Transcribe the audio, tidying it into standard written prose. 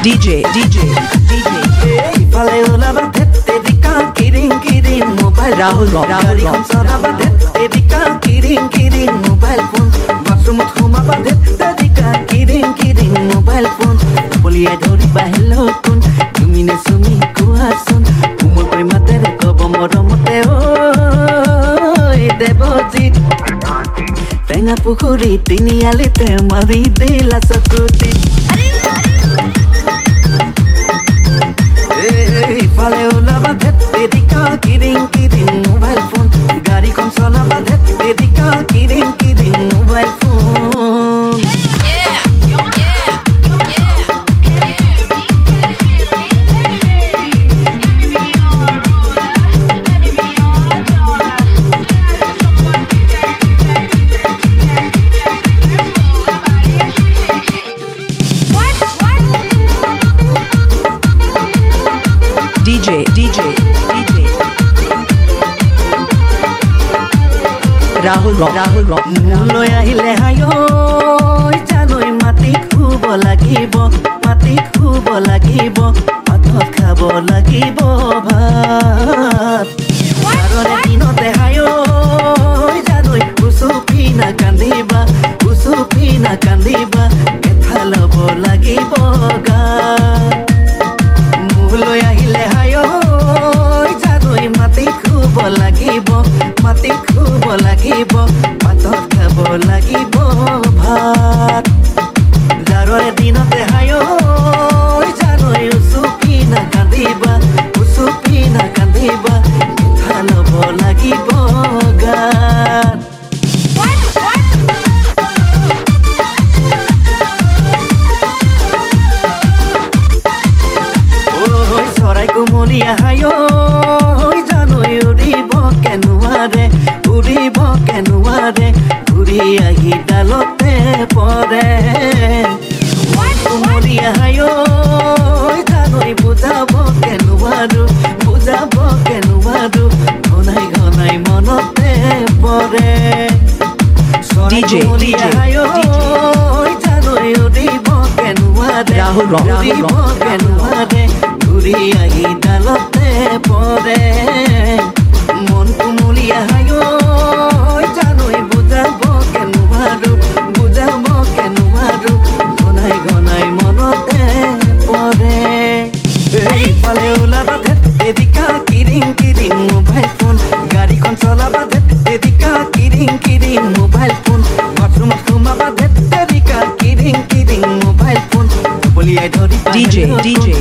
ইফালে ওলাবা তেদিকা কিৰিং কিৰিং মোবাইল ৰাহুল গাড়ীখন চলাবা তেদিকা কিৰিং কিৰিং মোবাইল ফোন বাথৰুমত সোমাবা তেদিকা কিৰিং কিৰিং মোবাইল ফোন পলিয়াই ধৰিবা হেল্ল' কোন তুমি নে চুমি কোৱাচোন কোমল কৈ মাতেৰে কব মৰমতে ঐ দেৱজিত টেঙা পুখুৰী তিনিআলিতে মাৰি দিলা চকুটি ইফালে ওলাবা তেদিকা কিৰিং কিৰিং মোবাইল ফোন গাড়ীখন চলাবা তেদিকা কিৰিং কিৰিং mobile phone DJ Rahul Rock লৈ আহিলে হায় জানৈ মাটি খুব লাগিব ভাত খাব লাগিব ভাত বাৰৰে দিনতে হায় জানৈ উচুপি না কান্দিবা কেথা ল'ব লাগিব গাত লৈ আহিলে হায় জানৈ মাটি খুব লাগিব ভাতত খাব লাগিব ভাত জাৰৰে দিনতে হায় জানৈ উচুপি না কান্দিবা কথা ল'ব লাগিব গাত চৰাই কোমলীয়া হায় জানৈ উৰিব কেনুৱাৰে ঘূৰি আহি ডালতে পৰে কোমলীয়া হায় জানৈ বুজাব কেনুৱাৰো ঘনাই মনতে পৰে DJ জানৈ উৰিব কেনুৱাৰে ঘূৰি আহি ডালতে পৰে মন কুমলীয়া হায় জানৈ বুজাব কেনুৱাৰো ঘনাই মনতে পৰে ইফালে ওলাবা তেদিকা কিৰিং কিৰিং মোবাইল ফোন গাড়ীখন চলাবা তেদিকা কিৰিং কিৰিং মোবাইল ফোন বাথৰুমত সোমাবা তেদিকা কিৰিং কিৰিং মোবাইল ফোন পলিয়াই ধৰিবা DJ